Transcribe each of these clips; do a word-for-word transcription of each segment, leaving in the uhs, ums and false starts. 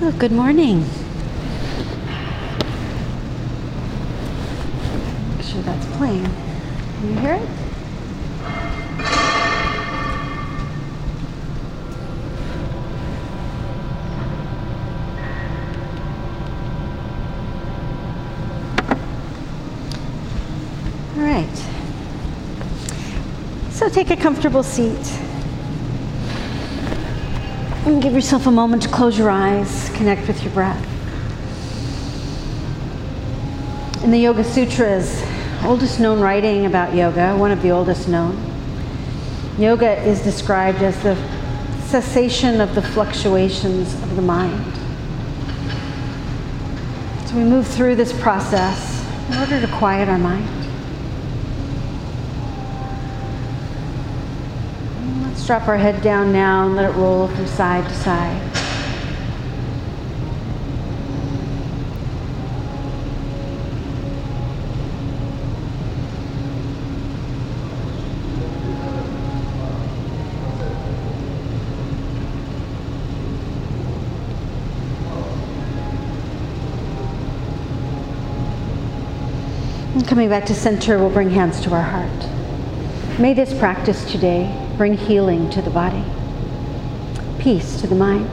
Oh, good morning. Make sure that's playing. Can you hear it? All right. So take a comfortable seat. And give yourself a moment to close your eyes, connect with your breath. In the Yoga Sutras, oldest known writing about yoga, one of the oldest known, yoga is described as the cessation of the fluctuations of the mind. So we move through this process in order to quiet our mind. Let's drop our head down now and let it roll from side to side. And coming back to center, we'll bring hands to our heart. May this practice today bring healing to the body, peace to the mind,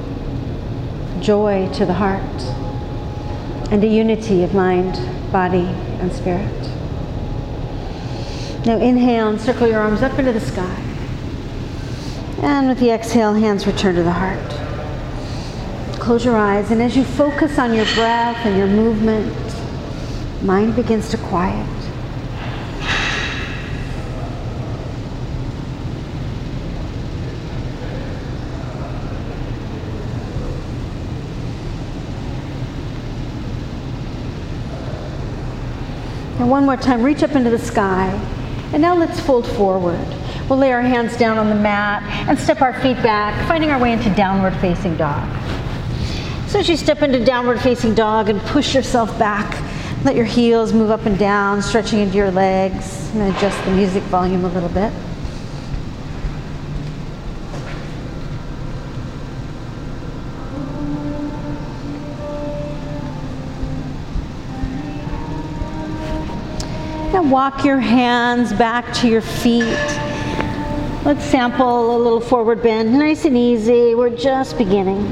joy to the heart, and a unity of mind, body, and spirit. Now inhale and circle your arms up into the sky. And with the exhale, hands return to the heart. Close your eyes, and as you focus on your breath and your movement, mind begins to quiet. And one more time, reach up into the sky. And now let's fold forward. We'll lay our hands down on the mat and step our feet back, finding our way into downward facing dog. So as you step into downward facing dog and push yourself back, let your heels move up and down, stretching into your legs. I'm going to adjust the music volume a little bit. Now walk your hands back to your feet. Let's sample a little forward bend, nice and easy. We're just beginning.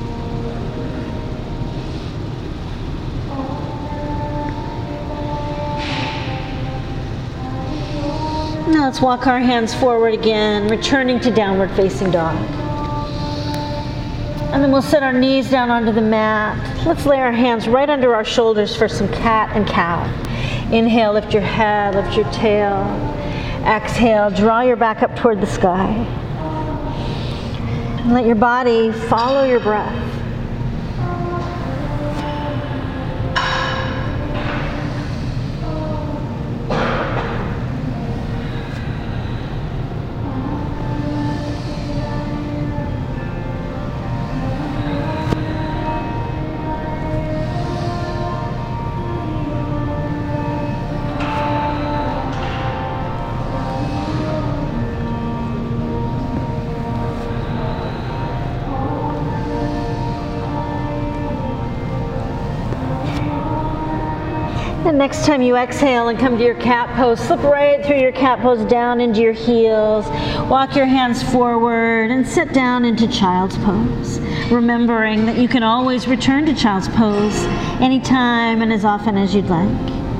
Now let's walk our hands forward again, returning to downward facing dog. And then we'll set our knees down onto the mat. Let's lay our hands right under our shoulders for some cat and cow. Inhale, lift your head, lift your tail. Exhale, draw your back up toward the sky. And let your body follow your breath. And next time you exhale and come to your cat pose, slip right through your cat pose down into your heels. Walk your hands forward and sit down into child's pose, remembering that you can always return to child's pose anytime and as often as you'd like.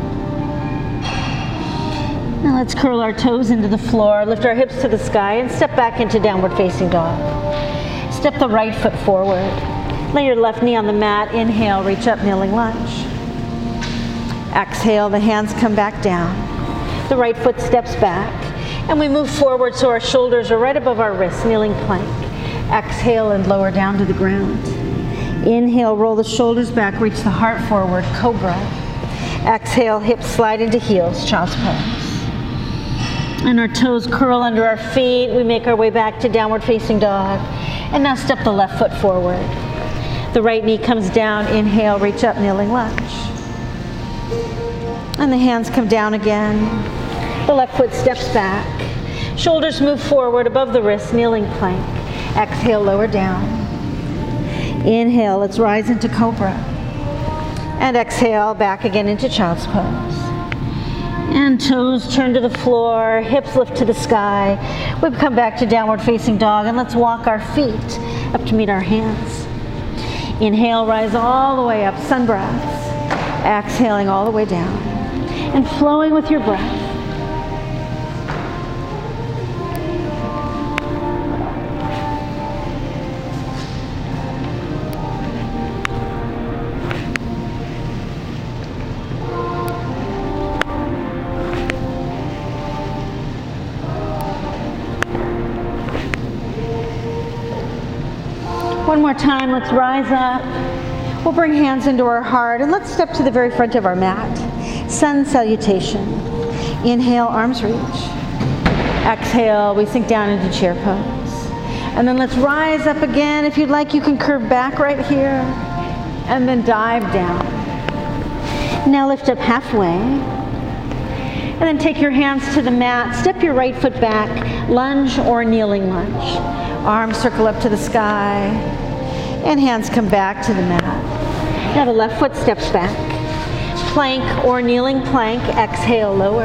Now let's curl our toes into the floor, lift our hips to the sky, and step back into downward facing dog. Step the right foot forward. Lay your left knee on the mat. Inhale, reach up, kneeling lunge. Exhale, the hands come back down. The right foot steps back. And we move forward so our shoulders are right above our wrists, kneeling plank. Exhale and lower down to the ground. Inhale, roll the shoulders back, reach the heart forward, cobra. Exhale, hips slide into heels, child's pose. And our toes curl under our feet. We make our way back to downward facing dog. And now step the left foot forward. The right knee comes down. Inhale, reach up, kneeling lunge. And the hands come down again. The left foot steps back. Shoulders move forward above the wrist, kneeling plank. Exhale, lower down. Inhale, let's rise into Cobra. And exhale, back again into Child's Pose. And toes turn to the floor, hips lift to the sky. We come back to Downward Facing Dog, and let's walk our feet up to meet our hands. Inhale, rise all the way up, sun breaths. Exhaling all the way down. And flowing with your breath. One more time, let's rise up. We'll bring hands into our heart and let's step to the very front of our mat. Sun salutation. Inhale, arms reach. Exhale, we sink down into chair pose. And then let's rise up again. If you'd like, you can curve back right here and then dive down. Now lift up halfway. And then take your hands to the mat. Step your right foot back, lunge or kneeling lunge. Arms circle up to the sky, and hands come back to the mat. Now the left foot steps back. Plank or kneeling plank, exhale, lower.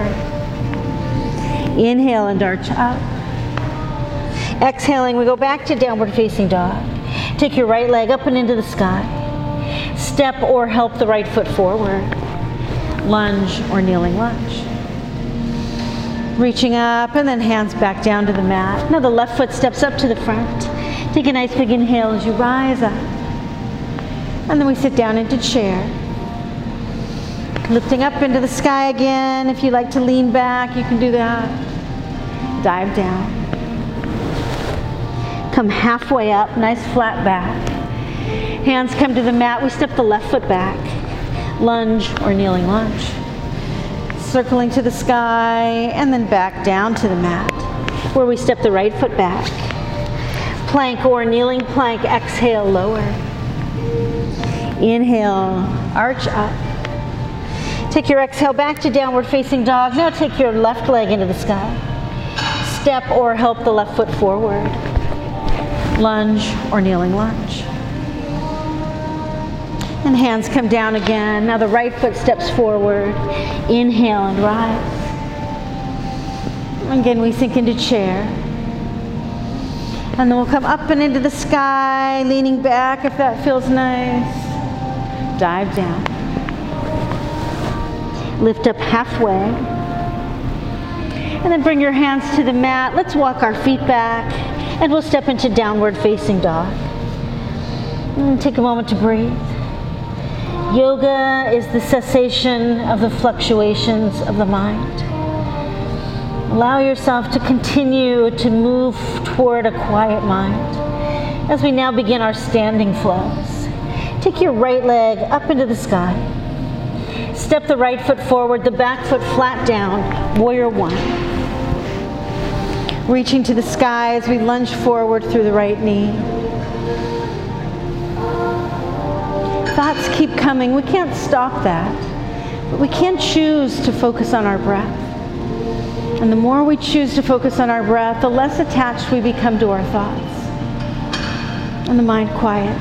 Inhale and arch up. Exhaling, we go back to Downward Facing Dog. Take your right leg up and into the sky. Step or help the right foot forward. Lunge or kneeling lunge. Reaching up and then hands back down to the mat. Now the left foot steps up to the front. Take a nice big inhale as you rise up. And then we sit down into chair. Lifting up into the sky again. If you like to lean back, you can do that. Dive down. Come halfway up, nice flat back. Hands come to the mat. We step the left foot back. Lunge or kneeling lunge. Circling to the sky and then back down to the mat where we step the right foot back. Plank or kneeling plank, exhale, lower. Inhale, arch up. Take your exhale back to Downward Facing Dog. Now take your left leg into the sky. Step or help the left foot forward. Lunge or kneeling lunge. And hands come down again. Now the right foot steps forward. Inhale and rise. Again, we sink into chair. And then we'll come up and into the sky, leaning back if that feels nice. Dive down. Lift up halfway. And then bring your hands to the mat. Let's walk our feet back. And we'll step into Downward Facing Dog. And take a moment to breathe. Yoga is the cessation of the fluctuations of the mind. Allow yourself to continue to move toward a quiet mind as we now begin our standing flows. Take your right leg up into the sky. Step the right foot forward, the back foot flat down, warrior one. Reaching to the sky as we lunge forward through the right knee. Thoughts keep coming. We can't stop that. But we can choose to focus on our breath. And the more we choose to focus on our breath, the less attached we become to our thoughts. And the mind quiets.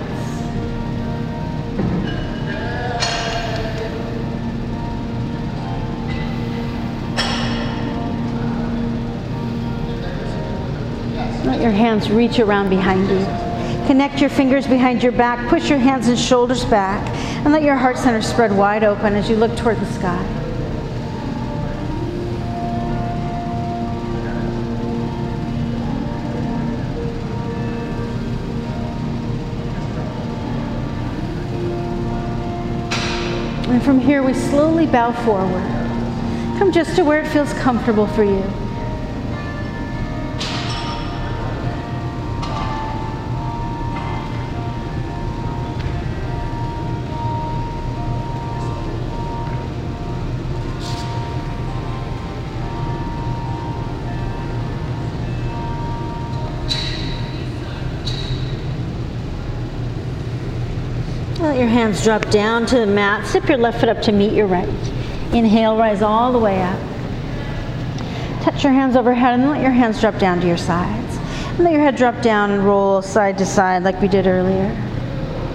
Let your hands reach around behind you. Connect your fingers behind your back, push your hands and shoulders back, and let your heart center spread wide open as you look toward the sky. And from here we slowly bow forward. Come just to where it feels comfortable for you. Let your hands drop down to the mat. Step your left foot up to meet your right. Inhale, rise all the way up. Touch your hands overhead and then let your hands drop down to your sides. And let your head drop down and roll side to side like we did earlier.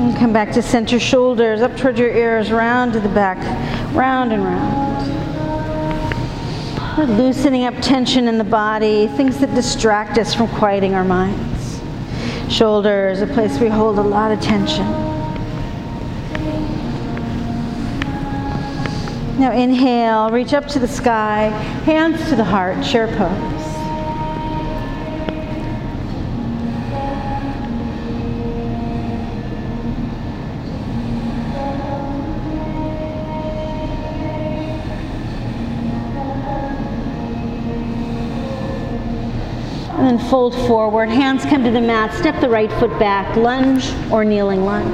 And come back to center, shoulders up towards your ears, round to the back, round and round. We're loosening up tension in the body, things that distract us from quieting our minds. Shoulders, a place we hold a lot of tension. Now inhale, reach up to the sky, hands to the heart, chair pose. And then fold forward, hands come to the mat, step the right foot back, lunge or kneeling lunge.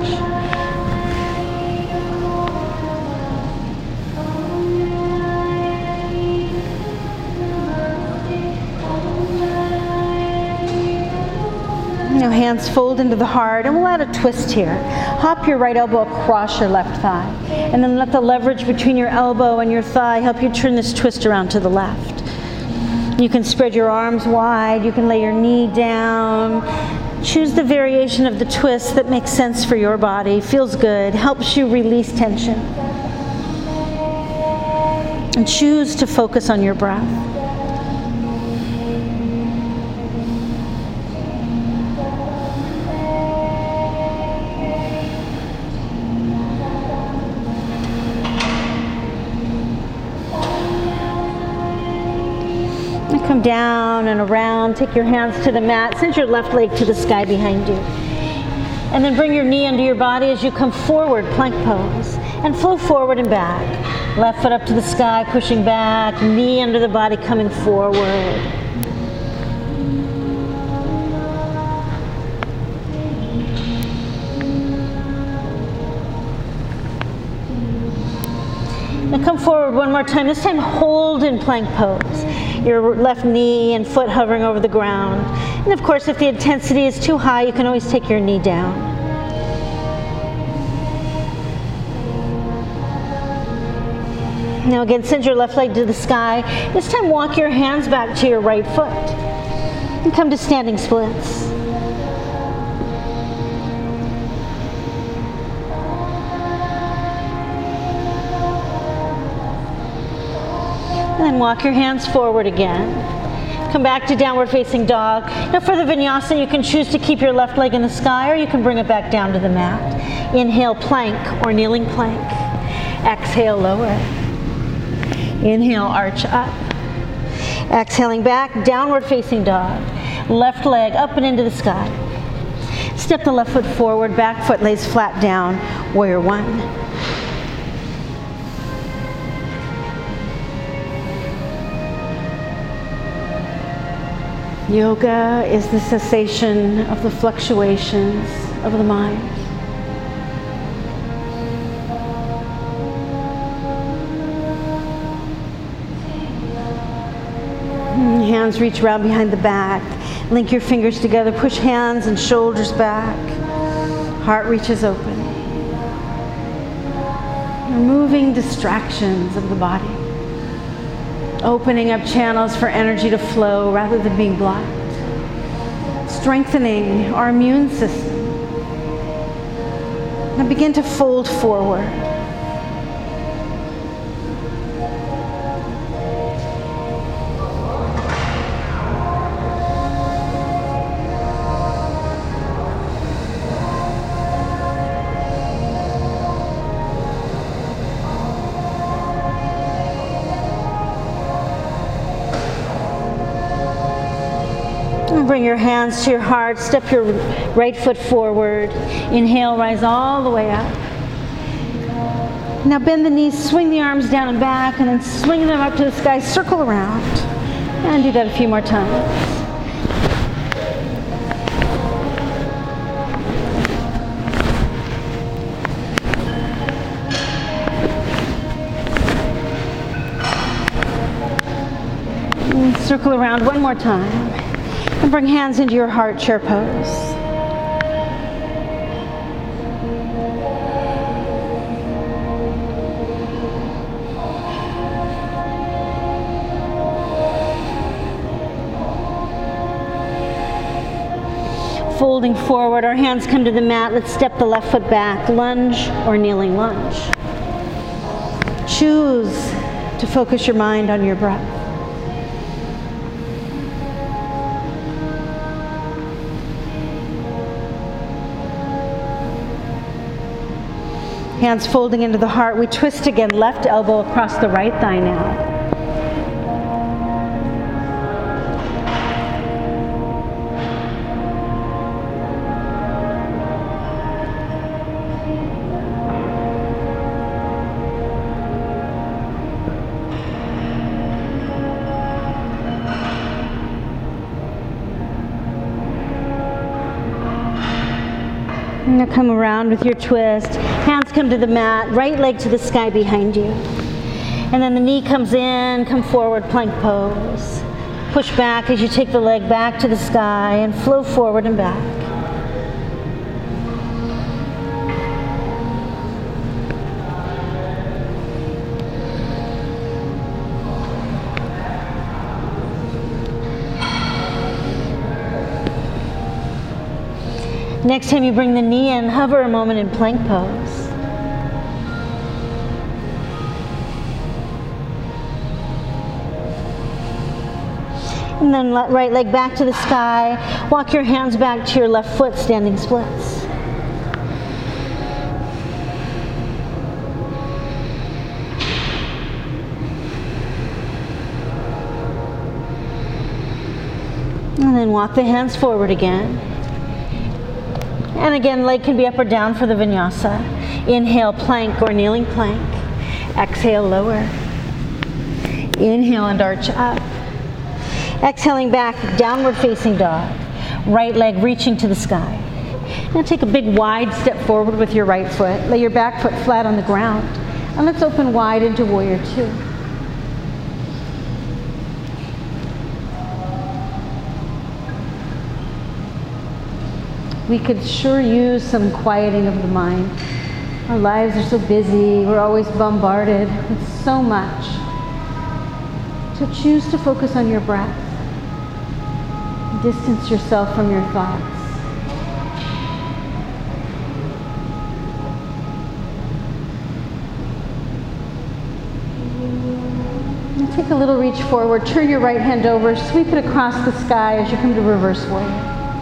Now hands fold into the heart, and we'll add a twist here. Hop your right elbow across your left thigh, and then let the leverage between your elbow and your thigh help you turn this twist around to the left. You can spread your arms wide, you can lay your knee down. Choose the variation of the twist that makes sense for your body, feels good, helps you release tension. And choose to focus on your breath. Come down and around, take your hands to the mat, send your left leg to the sky behind you. And then bring your knee under your body as you come forward, plank pose, and flow forward and back. Left foot up to the sky, pushing back, knee under the body, coming forward. Now come forward one more time, this time hold in plank pose. Your left knee and foot hovering over the ground. And of course, if the intensity is too high, you can always take your knee down. Now again, send your left leg to the sky. This time walk your hands back to your right foot. And come to standing splits. And then walk your hands forward again. Come back to downward facing dog. Now for the vinyasa, you can choose to keep your left leg in the sky, or you can bring it back down to the mat. Inhale, plank or kneeling plank. Exhale, lower. Inhale, arch up. Exhaling back, downward facing dog. Left leg up and into the sky. Step the left foot forward, back foot lays flat down, warrior one. Yoga is the cessation of the fluctuations of the mind. Hands reach around behind the back. Link your fingers together. Push hands and shoulders back. Heart reaches open. Removing distractions of the body. Opening up channels for energy to flow rather than being blocked. Strengthening our immune system. Now begin to fold forward. Bring your hands to your heart, step your right foot forward. Inhale, rise all the way up. Now bend the knees, swing the arms down and back, and then swing them up to the sky, circle around. And do that a few more times. And circle around one more time. And bring hands into your heart, chair pose. Folding forward, our hands come to the mat. Let's step the left foot back, lunge or kneeling lunge. Choose to focus your mind on your breath. Hands folding into the heart. We twist again, left elbow across the right thigh now. Now come around with your twist. Hands come to the mat, right leg to the sky behind you. And then the knee comes in, come forward, plank pose. Push back as you take the leg back to the sky and flow forward and back. Next time you bring the knee in, hover a moment in plank pose. And then let right leg back to the sky. Walk your hands back to your left foot, standing splits. And then walk the hands forward again. And again, leg can be up or down for the vinyasa. Inhale, plank or kneeling plank. Exhale, lower. Inhale and arch up. Exhaling back, downward facing dog. Right leg reaching to the sky. Now take a big wide step forward with your right foot. Lay your back foot flat on the ground. And let's open wide into warrior two. We could sure use some quieting of the mind. Our lives are so busy. We're always bombarded with so much. So choose to focus on your breath. Distance yourself from your thoughts. And take a little reach forward. Turn your right hand over. Sweep it across the sky as you come to reverse warrior.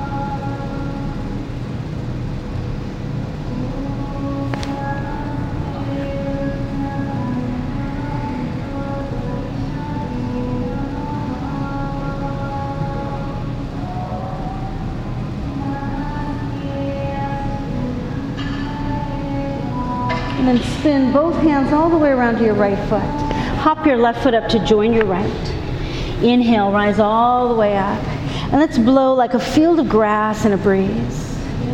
And then spin both hands all the way around to your right foot. Hop your left foot up to join your right. Inhale, rise all the way up. And let's blow like a field of grass in a breeze.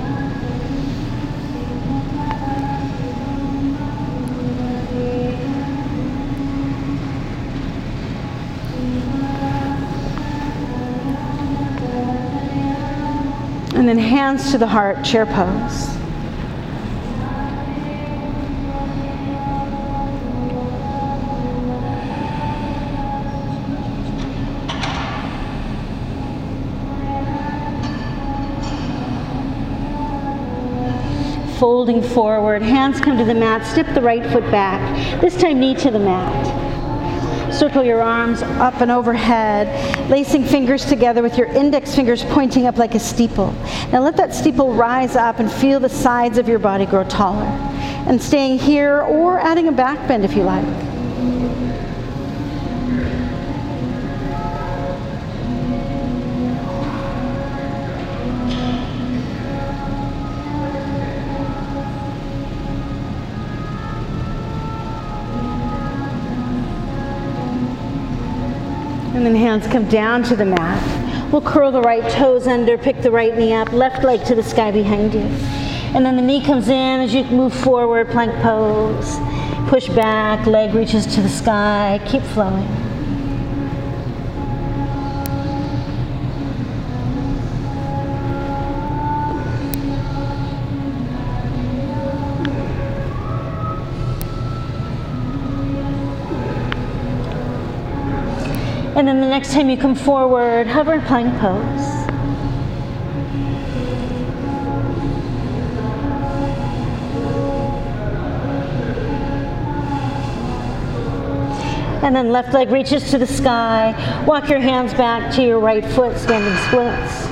And then hands to the heart, chair pose. Folding forward, hands come to the mat, step the right foot back. This time knee to the mat. Circle your arms up and overhead, lacing fingers together with your index fingers pointing up like a steeple. Now let that steeple rise up and feel the sides of your body grow taller. And staying here or adding a back bend if you like. And then hands come down to the mat. We'll curl the right toes under, pick the right knee up, left leg to the sky behind you. And then the knee comes in as you move forward, plank pose. Push back, leg reaches to the sky, keep flowing. And then the next time you come forward, hover in plank pose. And then left leg reaches to the sky. Walk your hands back to your right foot, standing splits.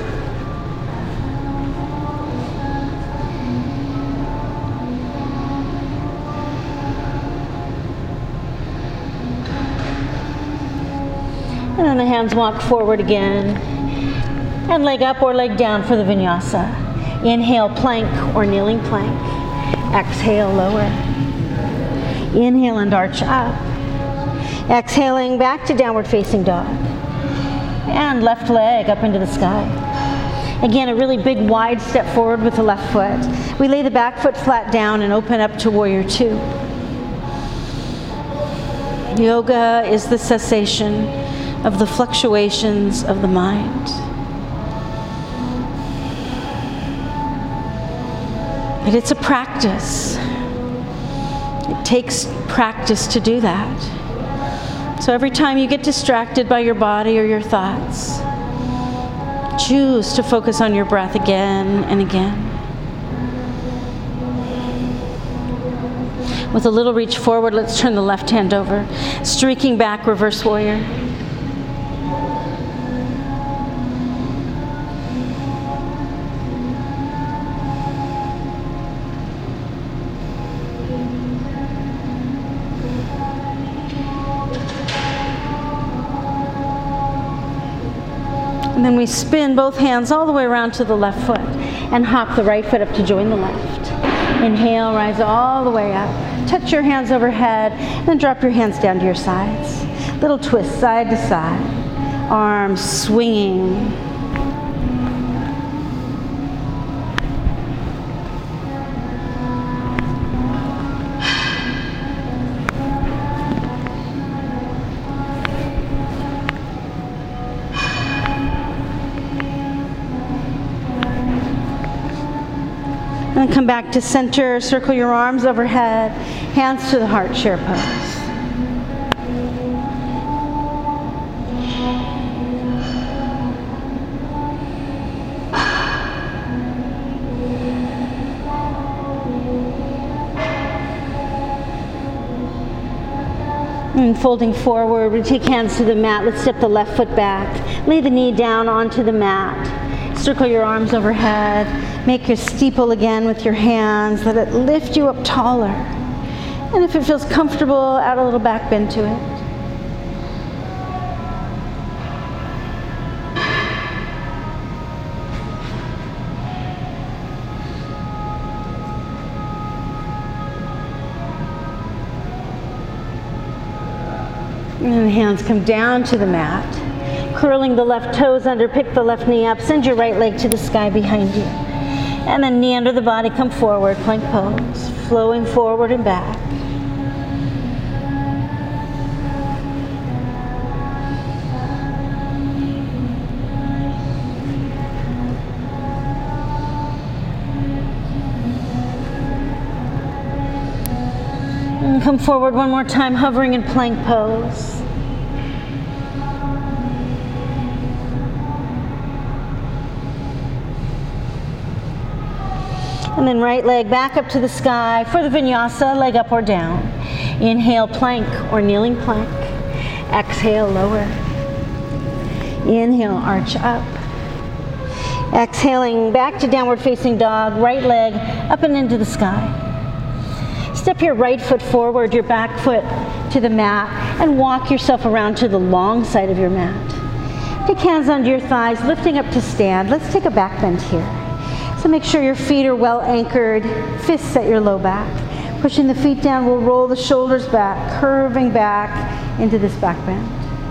And then the hands walk forward again. And leg up or leg down for the vinyasa. Inhale, plank or kneeling plank. Exhale, lower. Inhale and arch up. Exhaling back to downward facing dog. And left leg up into the sky. Again, a really big wide step forward with the left foot. We lay the back foot flat down and open up to warrior two. Yoga is the cessation of the fluctuations of the mind. But it's a practice. It takes practice to do that. So every time you get distracted by your body or your thoughts, choose to focus on your breath again and again. With a little reach forward, let's turn the left hand over. Streaking back, reverse warrior. And then we spin both hands all the way around to the left foot and hop the right foot up to join the left. Inhale, rise all the way up. Touch your hands overhead, then drop your hands down to your sides. Little twist side to side. Arms swinging. And then come back to center, circle your arms overhead, hands to the heart, chair pose. And folding forward, we take hands to the mat. Let's step the left foot back. Lay the knee down onto the mat. Circle your arms overhead. Make your steeple again with your hands. Let it lift you up taller. And if it feels comfortable, add a little back bend to it. And then the hands come down to the mat. Curling the left toes under, pick the left knee up, send your right leg to the sky behind you. And then knee under the body, come forward, plank pose, flowing forward and back. And come forward one more time, hovering in plank pose. And then right leg back up to the sky for the vinyasa, leg up or down. Inhale, plank or kneeling plank. Exhale, lower. Inhale, arch up. Exhaling back to downward facing dog, right leg up and into the sky. Step your right foot forward, your back foot to the mat, and walk yourself around to the long side of your mat. Take hands under your thighs, lifting up to stand. Let's take a back bend here. So make sure your feet are well anchored, fists at your low back. Pushing the feet down, we'll roll the shoulders back, curving back into this back bend.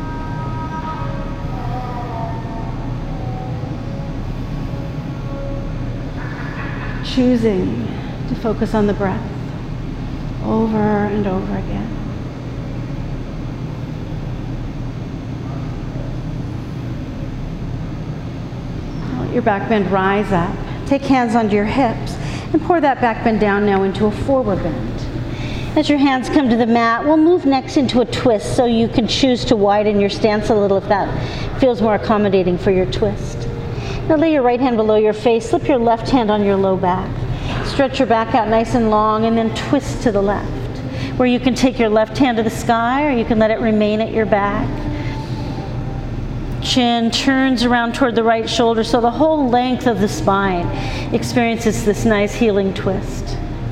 Choosing to focus on the breath over and over again. Let your back bend rise up. Take hands onto your hips and pour that back bend down now into a forward bend. As your hands come to the mat, we'll move next into a twist, so you can choose to widen your stance a little if that feels more accommodating for your twist. Now lay your right hand below your face, slip your left hand on your low back. Stretch your back out nice and long and then twist to the left. where you can take your left hand to the sky or you can let it remain at your back. Chin turns around toward the right shoulder, so the whole length of the spine experiences this nice healing twist.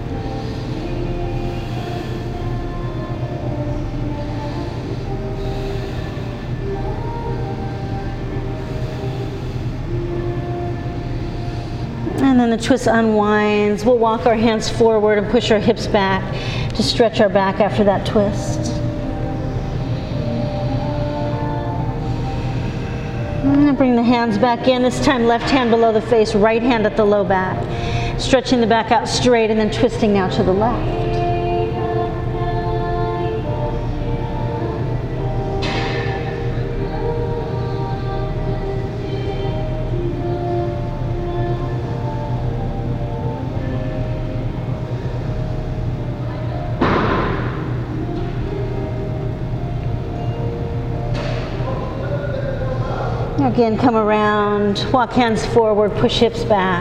And then the twist unwinds. We'll walk our hands forward and push our hips back to stretch our back after that twist. And bring the hands back in. This time left hand below the face, right hand at the low back. Stretching the back out straight and then twisting now to the left. Again, come around, walk hands forward, push hips back.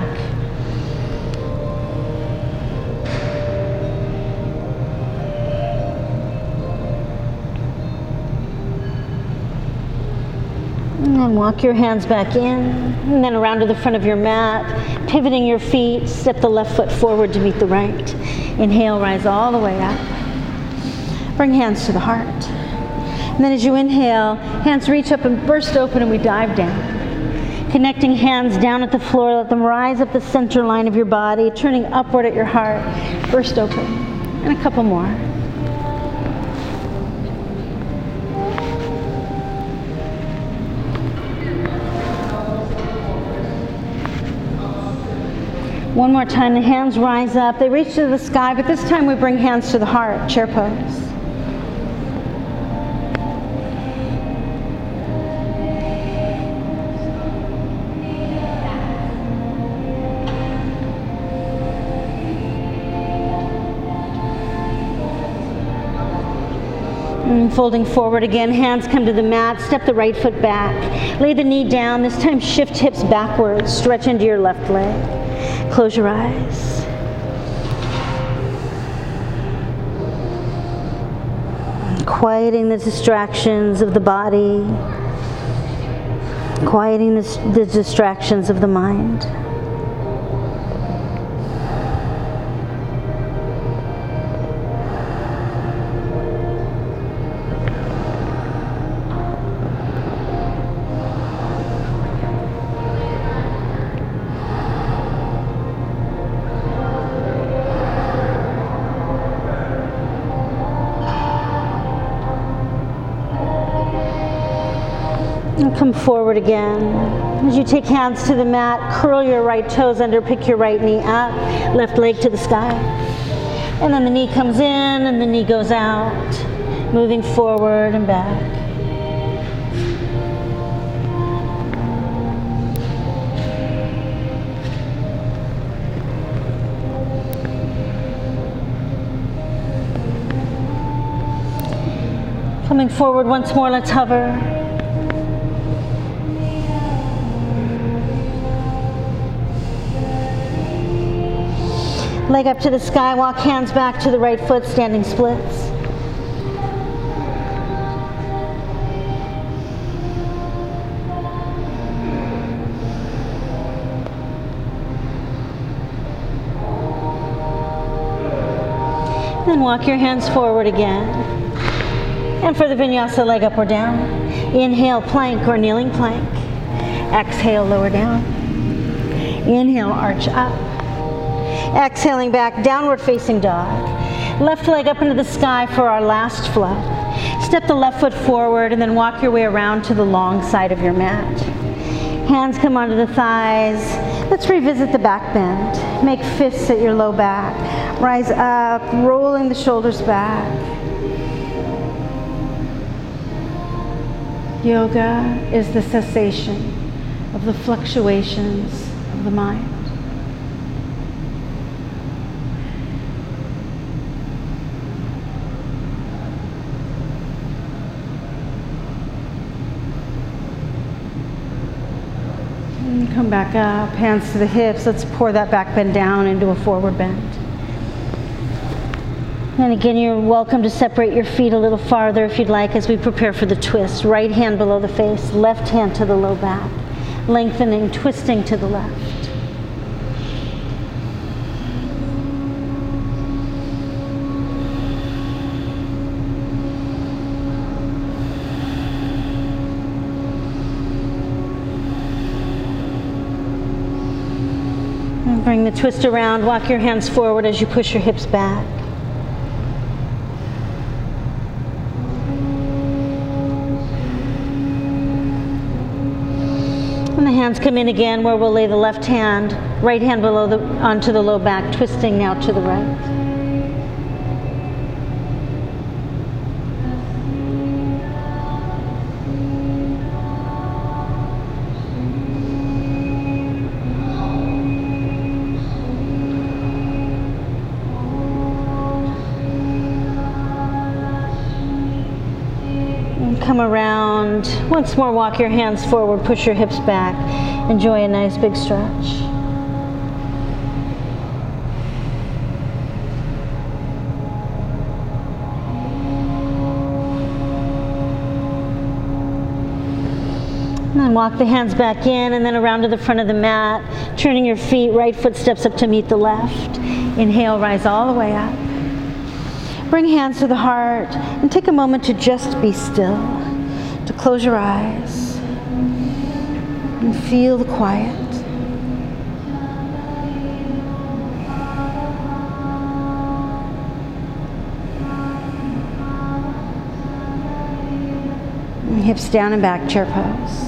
And then walk your hands back in, and then around to the front of your mat, pivoting your feet, step the left foot forward to meet the right. Inhale, rise all the way up. Bring hands to the heart. And then as you inhale, hands reach up and burst open and we dive down. Connecting hands down at the floor, let them rise up the center line of your body, turning upward at your heart, burst open. And a couple more. One more time, the hands rise up. They reach to the sky, but this time we bring hands to the heart, chair pose. And folding forward again, hands come to the mat, step the right foot back. Lay the knee down, this time shift hips backwards, stretch into your left leg. Close your eyes. Quieting the distractions of the body, quieting the, the distractions of the mind. And come forward again. As you take hands to the mat, curl your right toes under, pick your right knee up, left leg to the sky. And then the knee comes in and the knee goes out, moving forward and back. Coming forward once more, let's hover. Leg up to the sky, walk hands back to the right foot, standing splits. Then walk your hands forward again. And for the vinyasa, leg up or down. Inhale, plank or kneeling plank. Exhale, lower down. Inhale, arch up. Exhaling back, downward facing dog. Left leg up into the sky for our last flow. Step the left foot forward and then walk your way around to the long side of your mat. Hands come onto the thighs. Let's revisit the back bend. Make fists at your low back. Rise up, rolling the shoulders back. Yoga is the cessation of the fluctuations of the mind. Come back up, hands to the hips. Let's pour that back bend down into a forward bend. And again, you're welcome to separate your feet a little farther if you'd like as we prepare for the twist. Right hand below the face, left hand to the low back, lengthening, twisting to the left. And bring the twist around, walk your hands forward as you push your hips back. And the hands come in again where we'll lay the left hand, right hand below the, onto the low back, twisting now to the right. Come around. Once more, walk your hands forward, push your hips back. Enjoy a nice big stretch. And then walk the hands back in and then around to the front of the mat, turning your feet, right foot steps up to meet the left. Inhale, rise all the way up. Bring hands to the heart and take a moment to just be still, to close your eyes and feel the quiet. And hips down and back, chair pose.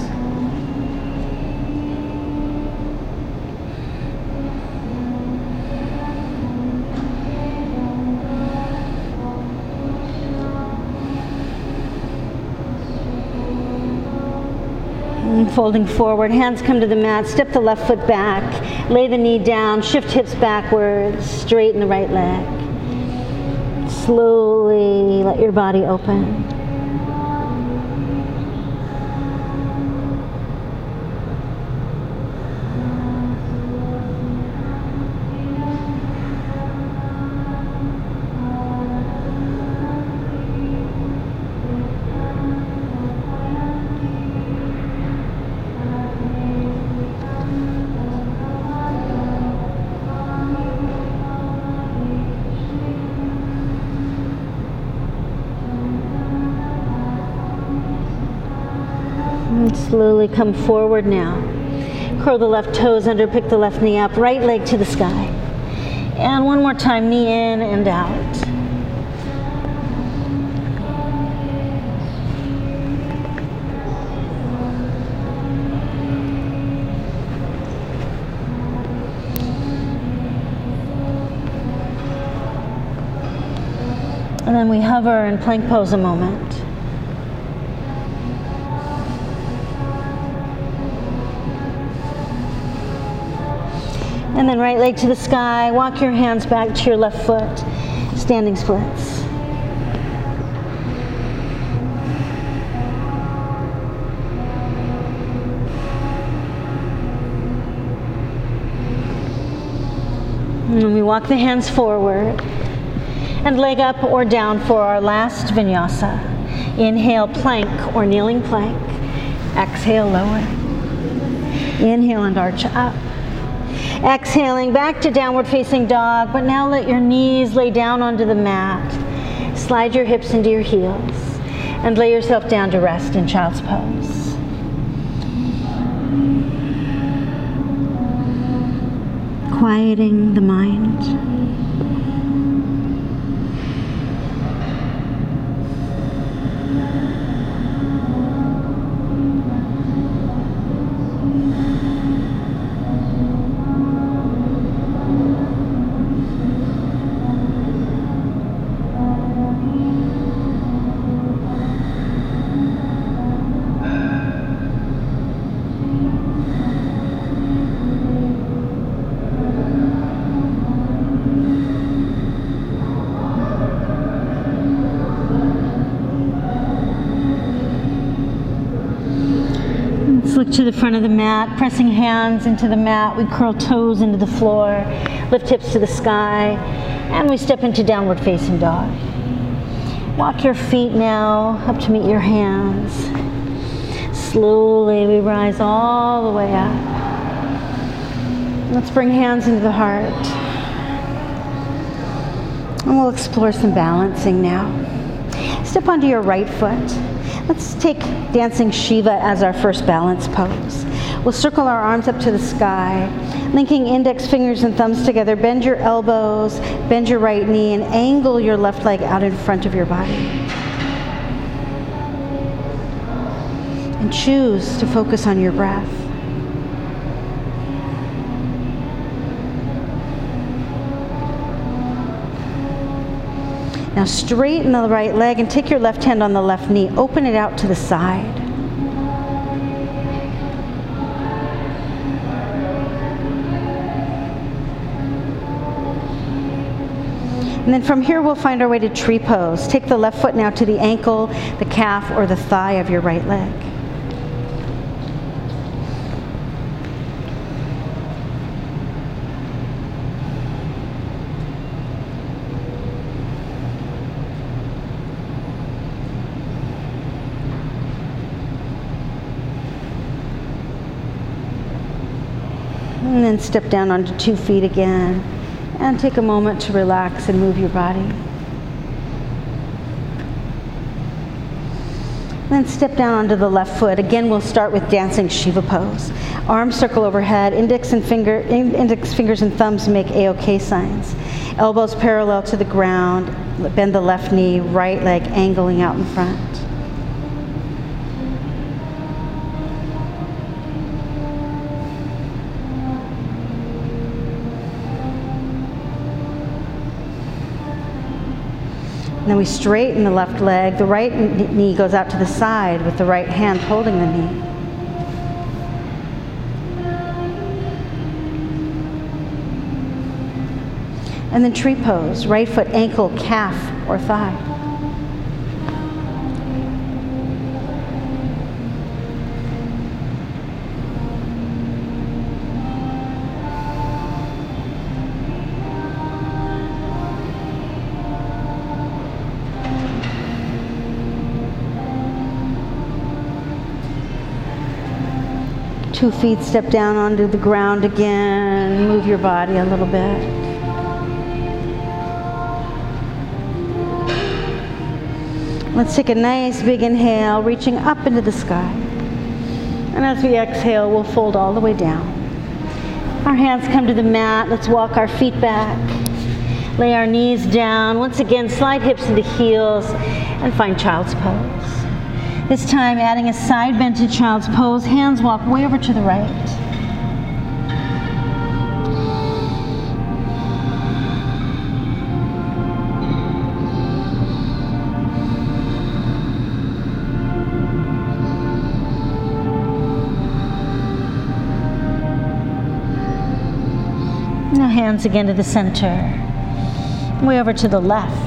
Folding forward, hands come to the mat, step the left foot back, lay the knee down, shift hips backwards, straighten the right leg. Slowly let your body open. And slowly come forward now. Curl the left toes under, pick the left knee up, right leg to the sky. And one more time, knee in and out. And then we hover in plank pose a moment. And then right leg to the sky, walk your hands back to your left foot, standing splits. And then we walk the hands forward and leg up or down for our last vinyasa. Inhale, plank or kneeling plank. Exhale, lower. Inhale and arch up. Exhaling back to downward facing dog, but now let your knees lay down onto the mat. Slide your hips into your heels and lay yourself down to rest in child's pose. Quieting the mind. to the front of the mat, pressing hands into the mat. We curl toes into the floor, lift hips to the sky, and we step into downward facing dog. Walk your feet now up to meet your hands. Slowly we rise all the way up. Let's bring hands into the heart. And we'll explore some balancing now. Step onto your right foot. Let's take Dancing Shiva as our first balance pose. We'll circle our arms up to the sky, linking index fingers and thumbs together. Bend your elbows, bend your right knee, and angle your left leg out in front of your body. And choose to focus on your breath. Now straighten the right leg and take your left hand on the left knee. Open it out to the side. And then from here we'll find our way to tree pose. Take the left foot now to the ankle, the calf, or the thigh of your right leg. And then step down onto two feet again and take a moment to relax and move your body. Then step down onto the left foot. Again, we'll start with Dancing Shiva pose. Arms circle overhead, index and finger, index fingers and thumbs make A-OK signs. Elbows parallel to the ground. Bend the left knee, right leg angling out in front. And then we straighten the left leg. The right knee goes out to the side with the right hand holding the knee. And then tree pose, right foot, ankle, calf, or thigh. Two feet, step down onto the ground again. Move your body a little bit. Let's take a nice big inhale, reaching up into the sky. And as we exhale, we'll fold all the way down. Our hands come to the mat. Let's walk our feet back. Lay our knees down. Once again, slide hips into heels and find child's pose. This time, adding a side bend to child's pose, hands walk way over to the right. Now hands again to the center, way over to the left.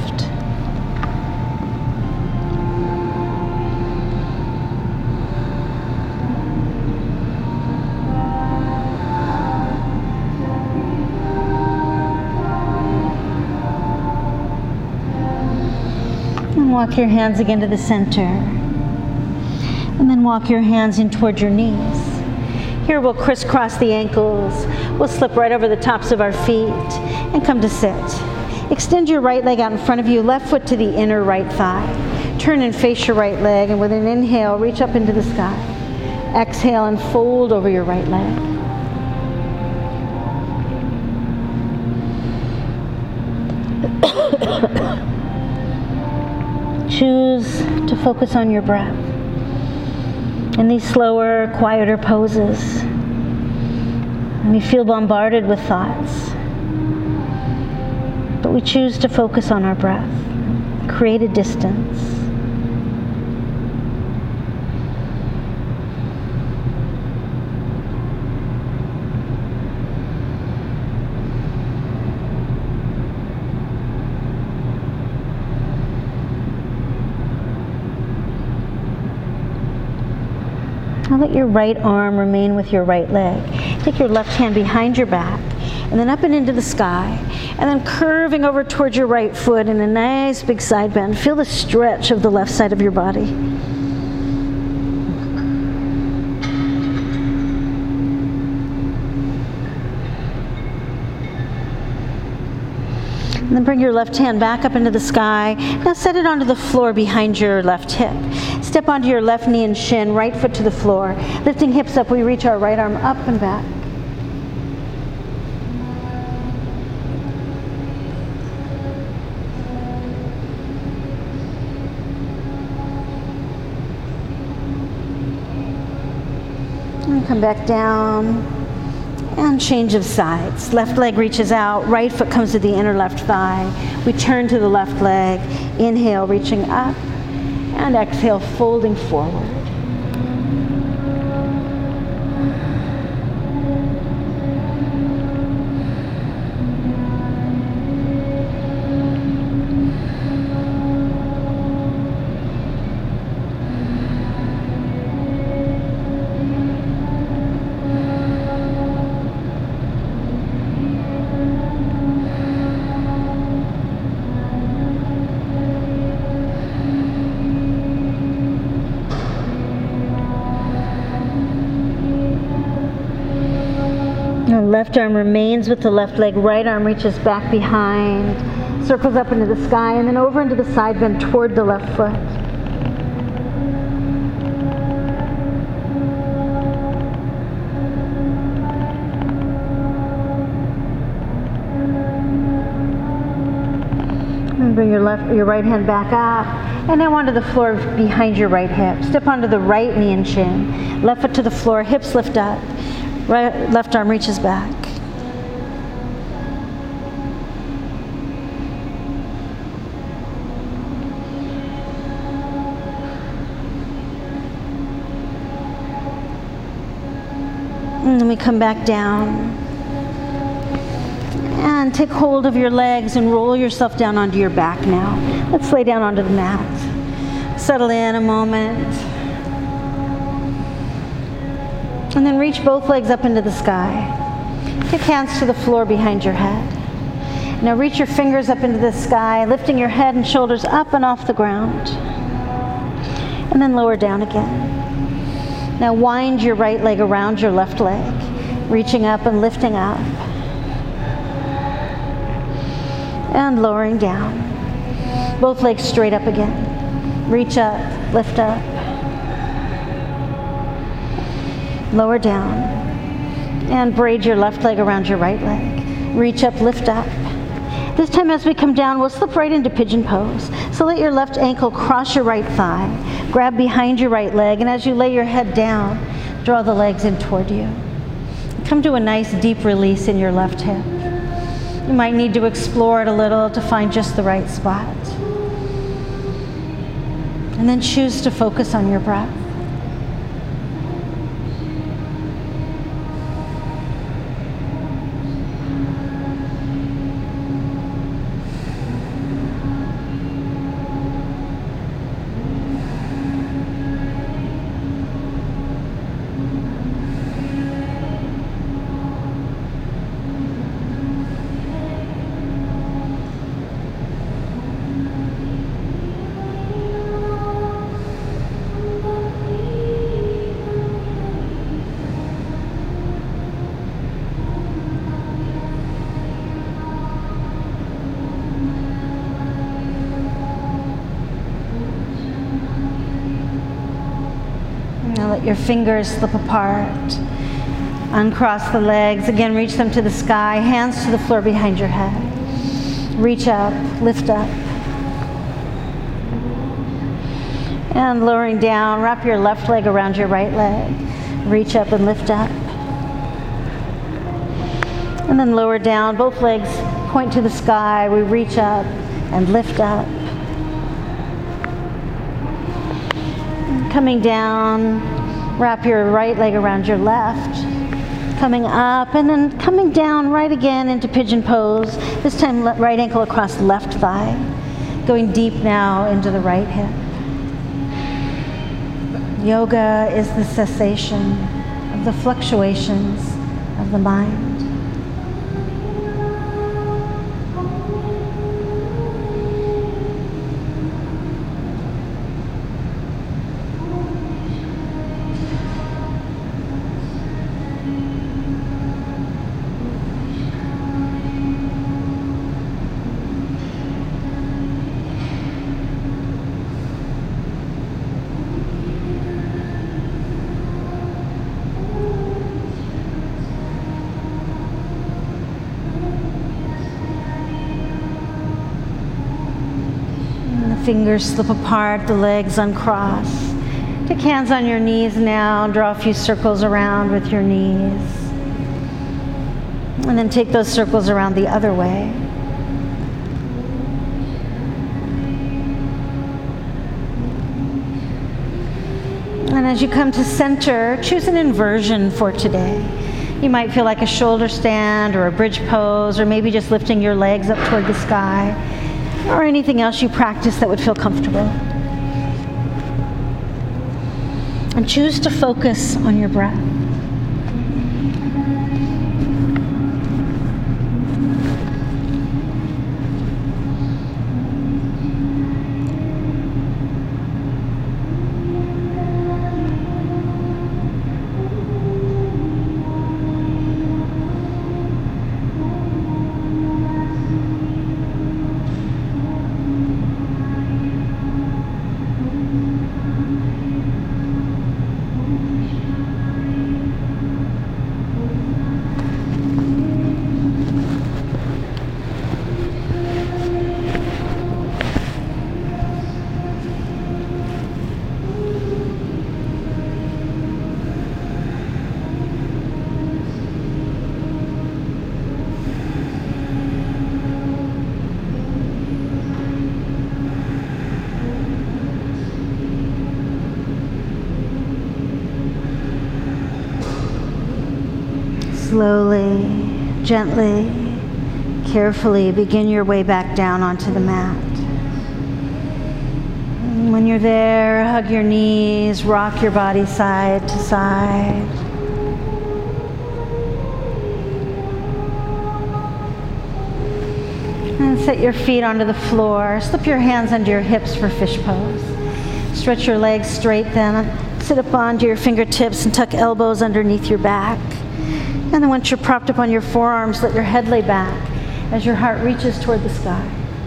Walk your hands again to the center. And then walk your hands in toward your knees. Here we'll crisscross the ankles. We'll slip right over the tops of our feet and come to sit. Extend your right leg out in front of you, left foot to the inner right thigh. Turn and face your right leg, and with an inhale, reach up into the sky. Exhale and fold over your right leg. Choose to focus on your breath in these slower, quieter poses. And we feel bombarded with thoughts, but we choose to focus on our breath, create a distance. Now let your right arm remain with your right leg. Take your left hand behind your back and then up and into the sky, and then curving over towards your right foot in a nice big side bend. Feel the stretch of the left side of your body. And then bring your left hand back up into the sky. Now set it onto the floor behind your left hip. Step onto your left knee and shin, right foot to the floor. Lifting hips up, we reach our right arm up and back. And come back down. And change of sides. Left leg reaches out, right foot comes to the inner left thigh. We turn to the left leg. Inhale, reaching up, and exhale, folding forward. Left arm remains with the left leg, right arm reaches back behind, circles up into the sky, and then over into the side bend toward the left foot. And bring your left, your right hand back up, and now onto the floor behind your right hip. Step onto the right knee and shin. Left foot to the floor, hips lift up. Right, left arm reaches back. And then we come back down. And take hold of your legs and roll yourself down onto your back now. Let's lay down onto the mat. Settle in a moment. And then reach both legs up into the sky. Take hands to the floor behind your head. Now reach your fingers up into the sky, lifting your head and shoulders up and off the ground. And then lower down again. Now wind your right leg around your left leg, reaching up and lifting up. And lowering down. Both legs straight up again. Reach up, lift up. Lower down, and braid your left leg around your right leg. Reach up, lift up. This time as we come down, we'll slip right into pigeon pose. So let your left ankle cross your right thigh. Grab behind your right leg, and as you lay your head down, draw the legs in toward you. Come to a nice deep release in your left hip. You might need to explore it a little to find just the right spot. And then choose to focus on your breath. Let your fingers slip apart. Uncross the legs. Again, reach them to the sky. Hands to the floor behind your head. Reach up, lift up. And lowering down, wrap your left leg around your right leg. Reach up and lift up. And then lower down. Both legs point to the sky. We reach up and lift up. Coming down, wrap your right leg around your left, coming up, and then coming down right again into pigeon pose, this time right ankle across left thigh, going deep now into the right hip. Yoga is the cessation of the fluctuations of the mind. Fingers slip apart, the legs uncross. Take hands on your knees now, draw a few circles around with your knees. And then take those circles around the other way. And as you come to center, choose an inversion for today. You might feel like a shoulder stand or a bridge pose, or maybe just lifting your legs up toward the sky, or anything else you practice that would feel comfortable. And choose to focus on your breath. Slowly, gently, carefully begin your way back down onto the mat. And when you're there, hug your knees, rock your body side to side. And set your feet onto the floor. Slip your hands under your hips for fish pose. Stretch your legs straight then. Sit up onto your fingertips and tuck elbows underneath your back. And then once you're propped up on your forearms, let your head lay back as your heart reaches toward the sky.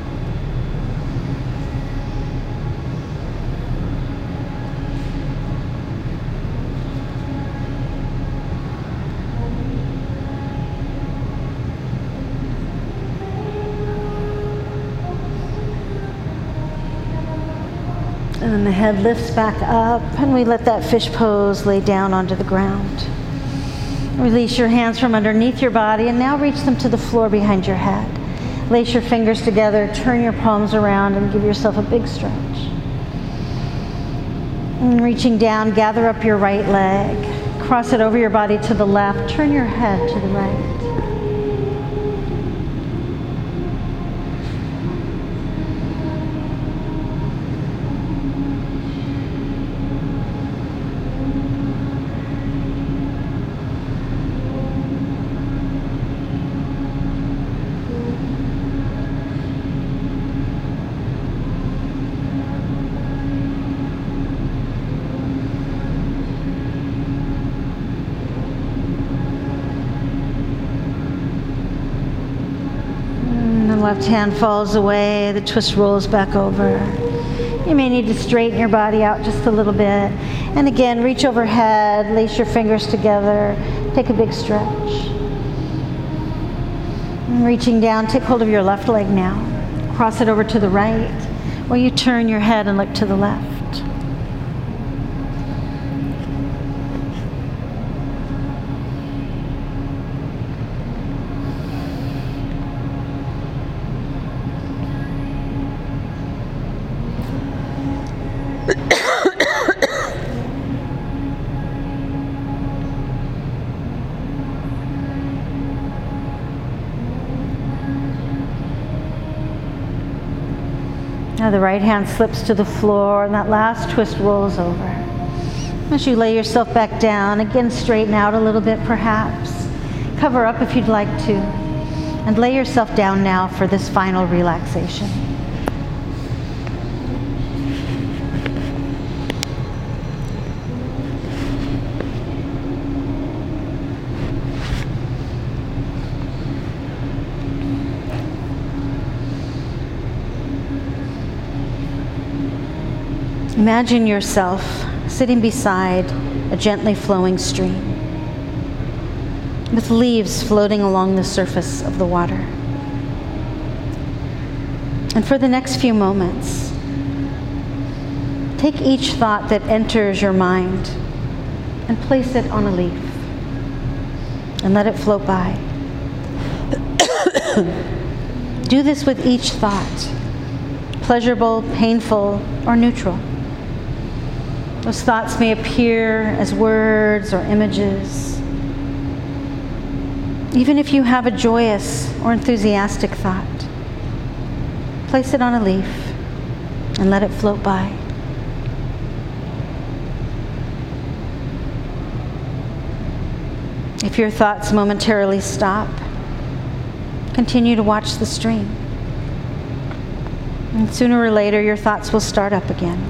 And the head lifts back up, and we let that fish pose lay down onto the ground. Release your hands from underneath your body, and now reach them to the floor behind your head. Lace your fingers together, turn your palms around, and give yourself a big stretch. And reaching down, gather up your right leg. Cross it over your body to the left. Turn your head to the right. Left hand falls away, the twist rolls back over. You may need to straighten your body out just a little bit. And again, reach overhead, lace your fingers together, take a big stretch. And reaching down, take hold of your left leg now. Cross it over to the right, or you turn your head and look to the left. Now the right hand slips to the floor, and that last twist rolls over. As you lay yourself back down, again straighten out a little bit perhaps. Cover up if you'd like to. And lay yourself down now for this final relaxation. Imagine yourself sitting beside a gently flowing stream with leaves floating along the surface of the water. And for the next few moments, take each thought that enters your mind and place it on a leaf and let it float by. Do this with each thought, pleasurable, painful, or neutral. Those thoughts may appear as words or images. Even if you have a joyous or enthusiastic thought, place it on a leaf and let it float by. If your thoughts momentarily stop, continue to watch the stream. And sooner or later, your thoughts will start up again.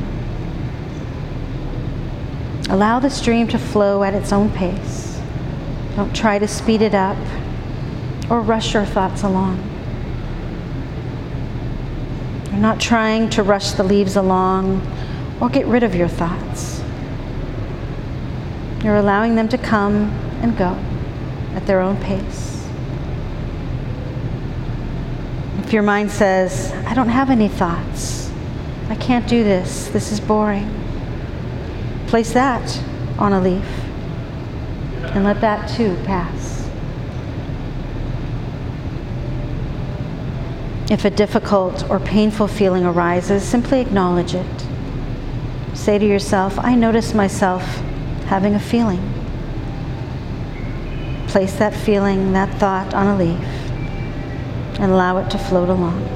Allow the stream to flow at its own pace. Don't try to speed it up or rush your thoughts along. You're not trying to rush the leaves along or get rid of your thoughts. You're allowing them to come and go at their own pace. If your mind says, I don't have any thoughts, I can't do this, this is boring, place that on a leaf and let that too pass. If a difficult or painful feeling arises, simply acknowledge it. Say to yourself, I notice myself having a feeling. Place that feeling, that thought on a leaf and allow it to float along.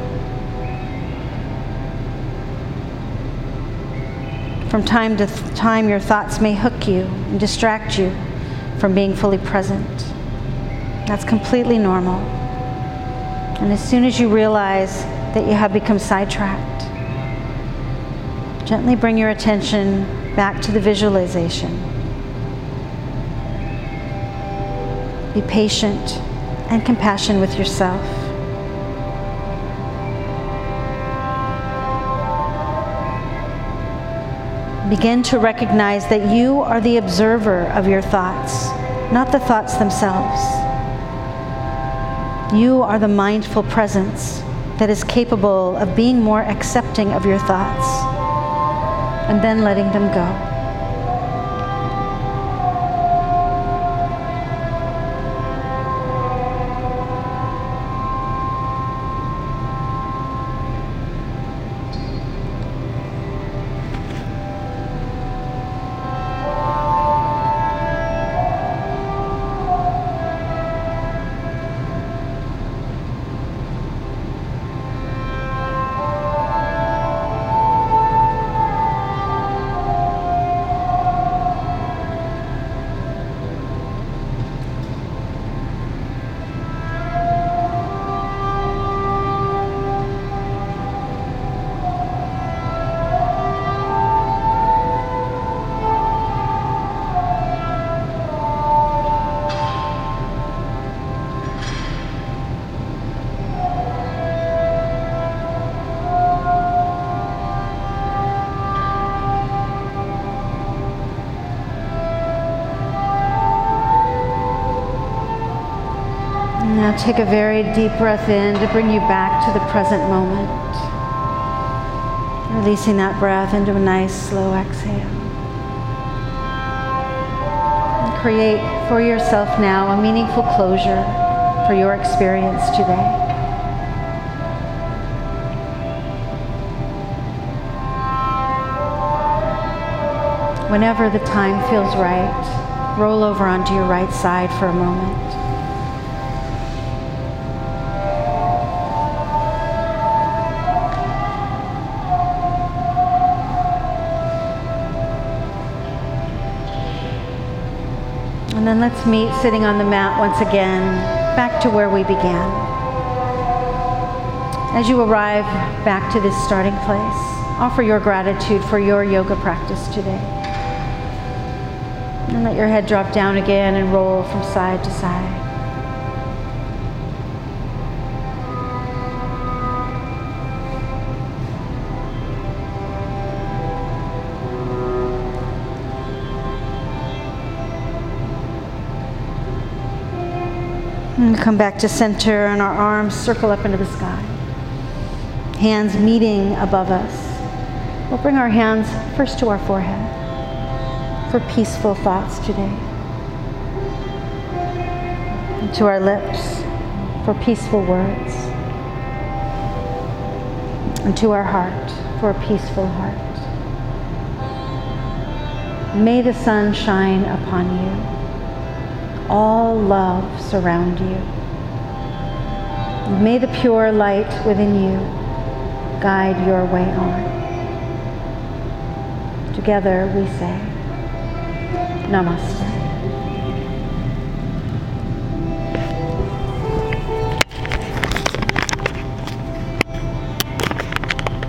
From time to th- time, your thoughts may hook you and distract you from being fully present. That's completely normal. And as soon as you realize that you have become sidetracked, gently bring your attention back to the visualization. Be patient and compassionate with yourself. Begin to recognize that you are the observer of your thoughts, not the thoughts themselves. You are the mindful presence that is capable of being more accepting of your thoughts and then letting them go. Now take a very deep breath in to bring you back to the present moment. Releasing that breath into a nice slow exhale. And create for yourself now a meaningful closure for your experience today. Whenever the time feels right, roll over onto your right side for a moment. And then let's meet sitting on the mat once again, back to where we began. As you arrive back to this starting place, offer your gratitude for your yoga practice today. And let your head drop down again and roll from side to side. And come back to center, and our arms circle up into the sky. Hands meeting above us. We'll bring our hands first to our forehead for peaceful thoughts today. And to our lips for peaceful words. And to our heart for a peaceful heart. May the sun shine upon you. All love surround you. May the pure light within you guide your way on. Together we say, Namaste.